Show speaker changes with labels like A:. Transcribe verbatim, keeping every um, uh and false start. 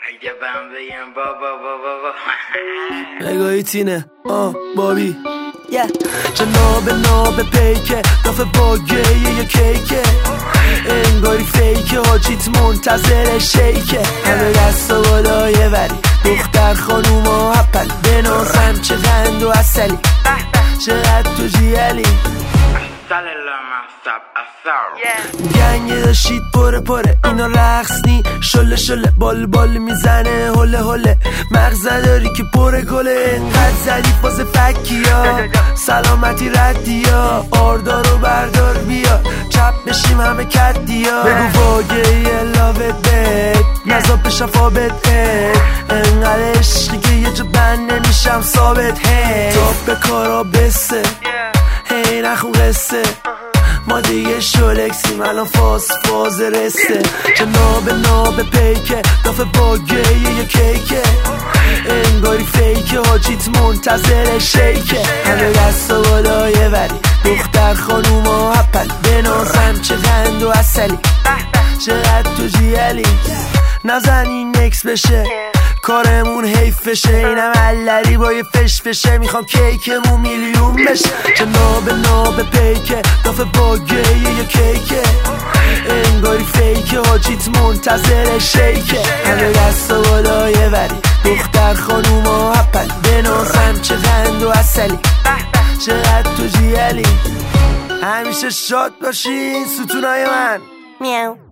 A: اگه بهم بگم بابا بابا
B: نگاهی تینه آه بابی yeah. جناب ناب پیکه دافه باگه یه کیکه انگاری فیکه حاجیت منتظر شیکه همه دست و بالایه وری دختر خانوم و هپل بنازم چه غند و اصلی چقدر تو جیالی گنگه داشتید پره پره اینا رقص نی شله شله بال بال میزنه هله هله مغز نداری که پره گله انقدر زدی فاز فکی ها سلامتی ردی ها آردارو بردار بیا چپ بشیم همه کدی ها بگو واگه یه لاوت بید نزا شفابت هید انقدر عشقی که یه جا بند نمیشم ثابت هید تاپ به کارا بسه هی نخون قصه ما دیگه شولکسیم الان فاز فاز رسته جناب ناب پیکه دافه باگه یه کیکه انگاری فیکه حاجیت منتظر شیکه همه دست و بالایه وری دختر خانوم و هپل بنازم چه غند و اصلی چقدر تو جیالی نزنی نکس بشه کارمون حیف بشه اینم علری با یه فش فشه میخوام کیکمون میلیون بشه جناب ناب پیکه دافه باگه یه کیکه انگاری فیکه حاجیت منتظر شیکه همه دست و بالایه وری دختر خانوم و هپل بنازم چه غند و اصلی چقدر تو جیالی همیشه شاد باشین ستونای من
C: میاو